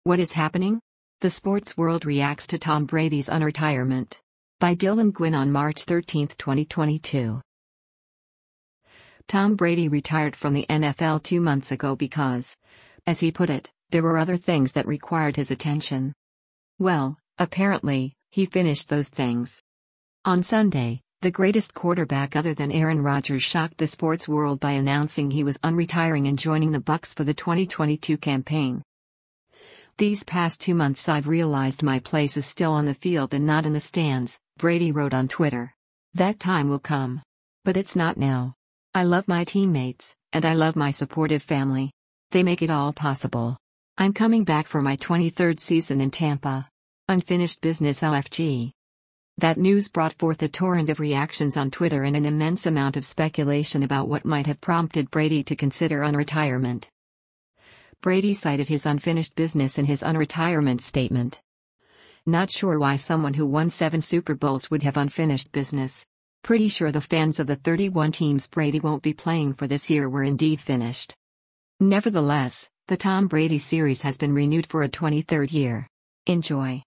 What is happening? The sports world reacts to Tom Brady's unretirement. By Dylan Gwynn on March 13, 2022. Tom Brady retired from the NFL 2 months ago because, as he put it, there were other things that required his attention. Well, apparently, he finished those things. On Sunday, the greatest quarterback other than Aaron Rodgers shocked the sports world by announcing he was unretiring and joining the Bucs for the 2022 campaign. "These past 2 months I've realized my place is still on the field and not in the stands," Brady wrote on Twitter. "That time will come. But it's not now. I love my teammates, and I love my supportive family. They make it all possible. I'm coming back for my 23rd season in Tampa. Unfinished business LFG." That news brought forth a torrent of reactions on Twitter and an immense amount of speculation about what might have prompted Brady to consider unretirement. Brady cited his unfinished business in his unretirement statement. "Not sure why someone who won 7 Super Bowls would have unfinished business. Pretty sure the fans of the 31 teams Brady won't be playing for this year were indeed finished." Nevertheless, the Tom Brady series has been renewed for a 23rd year. Enjoy.